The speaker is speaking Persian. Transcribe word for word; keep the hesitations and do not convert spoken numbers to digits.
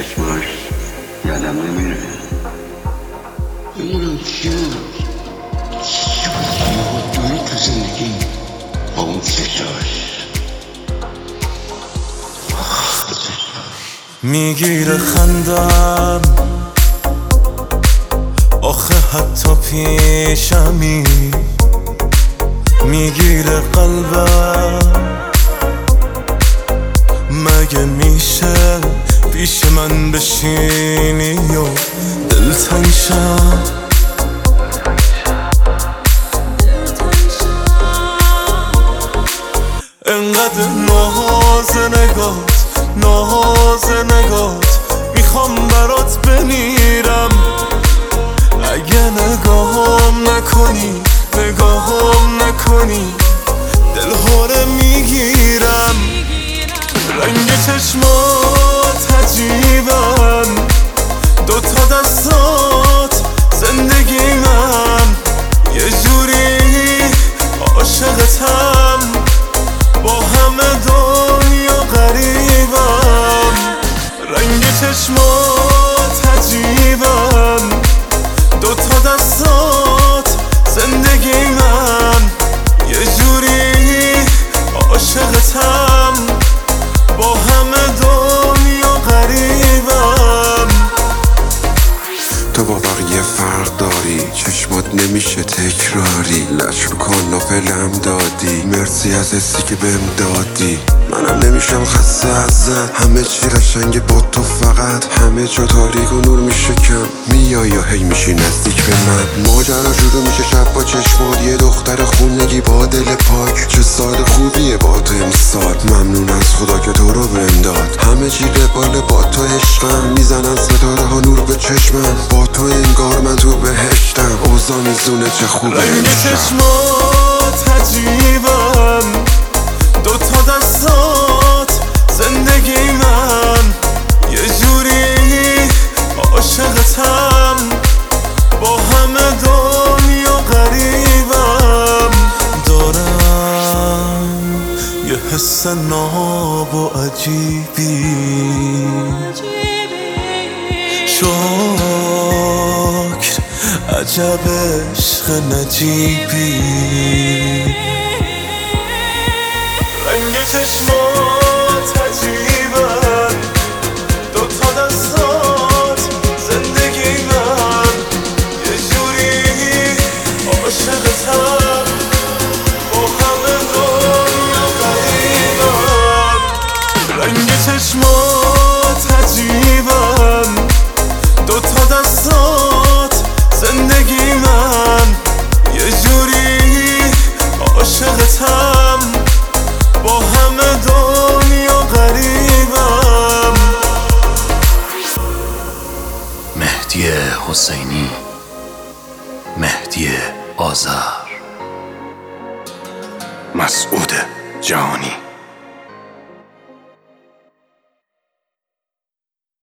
چشماش یادم نمیره. نمیدونم چی بود چی بود یه دوری تو زندگی با اون چشاش میگیره خندم آخه حتی پیشمی، میگیره قلبم مگه میشه پیش من بشینی و دلتنگ شم. انقدر ناز نگات ناز نگات میخوام برات بمیرم. اگه نگاهم نکنی نگاهم نکنی دل هوره میگیرم. رنگ چشمات عجیبن، دوتا دستات زندگی من، یه جوری عاشقتم با همه دنیا غریبم. رنگ چشمات عجیبن، دوتا دستات زندگی من، یه جوری عاشقتم با همه دنیا غریبم. تو با بقیه فرق داری، چشمات نمیشه تکراری، لش رو کاناپلم دادی، مرسی از حسی که بهم دادی. منم نمیشم خسته ازت، همه چی قشنگه با تو، فقط همه جا تاریک و نور میشه کم. میای یا هی میشی نزدیک به من، ماجرا شروع میشه شب با چشمات، یه دختر خونگی با دل پاک. چه سال خوبیه با تو امسال، ممنون از خدا که تو رو بهم داد. همه چی قبال با تو عشقم، میزنن ستاره ها نور به چشمم، با تو انگار من تو بهشتم. اوضاع میزونه چه خوبه رنگ امشب. چشمات عجیبن، دوتا دستات زندگی من، یه جوری عاشقتم با همه دنیا غریبم. دارم یه حس ناب و عجیبی، شکر عجب عشق نجیبی. رنگ چشمات عجیبن، دوتا دستات زندگی من، یه جوری عاشقتم با همه دنیا غریبم. رنگ چشمات عجیبن، دوتا دستات زندگی من، یه جوری عاشقتم با همه دنیا غریبم. مهدی حسینی، مهدی آذر، مسعود جهانی.